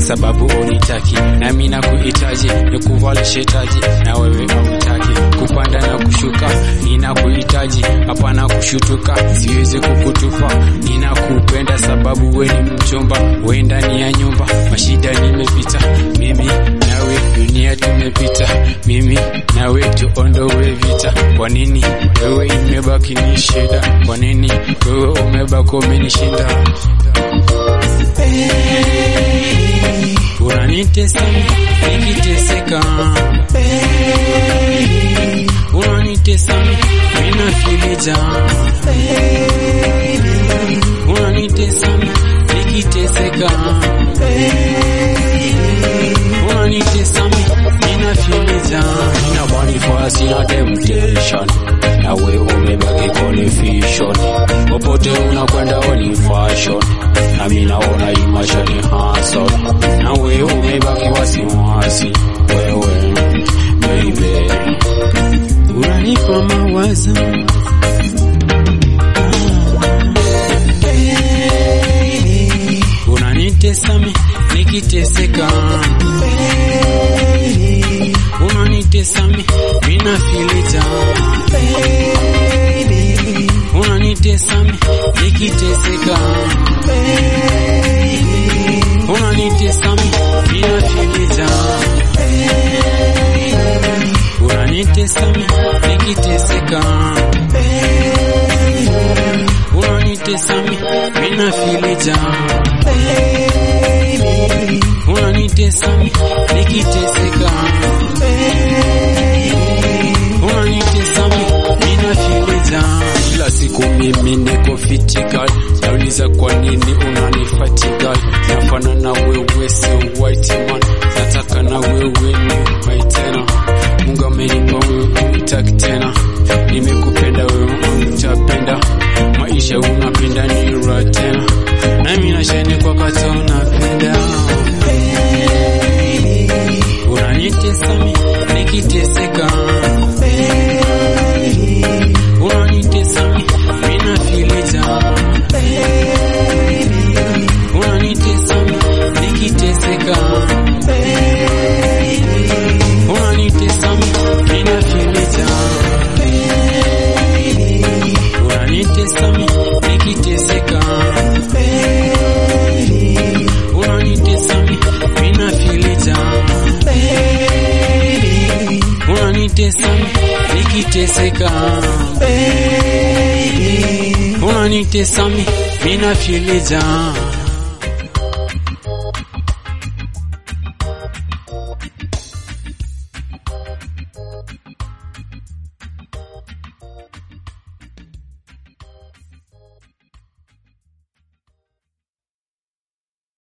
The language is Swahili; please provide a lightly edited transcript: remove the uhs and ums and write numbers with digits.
sababu unitaki, na mimi nakuhitaji, nikuvalishe taji, na wewe hautaki. Kupanda na kushuka, ninakuhitaji, hapana kushutuka, siwezi kukutupa. Ninakupenda sababu wewe ni mchumba, wewe ndani ya nyumba. Mashida nimepita, mimi nawe dunia tumepita, mimi nawe tuondoe vita. Kwa nini wewe imebaki ni shida? Kwa nini wewe umebaki umenishinda? Unanitesa nikiteseka, unanitesa mina filija, unanitesa nikiteseka, unanitesa mina filija. Nina body fast na temptation, na wewe umebaki confusion. Popote unakwenda ni fashion, na mimi naona imasha ni hustle. Na wewe umebaki wasiwasi, wewe baby unanipa mawazo. Unanitesa nikiteseka, unanitesa mina filita, unanitesa nikiteseka, unanitesa mina filita, unanitesa nikiteseka, unanitesa mina filita, unanitesa nikiteseka, unanitesa mina filita. Kila siku mimi niko fitigal, nauliza kwa nini unanifatigal? Nafana na wewe sio white man, nataka na wewe ni white tena. Mungu amenipa wewe unitaki tena, nimekupenda wewe unitapenda, maisha unapenda ni raha tena, na mimi nashine kwa kata unapenda. Unanitesa nikiteseka, unanitesa mina filita, unanitesa nikiteseka, unanitesa mina filita, unanitesa nikiteseka, unanitesa mina filita, unanitesa nikiteseka, unanitesa mina filita.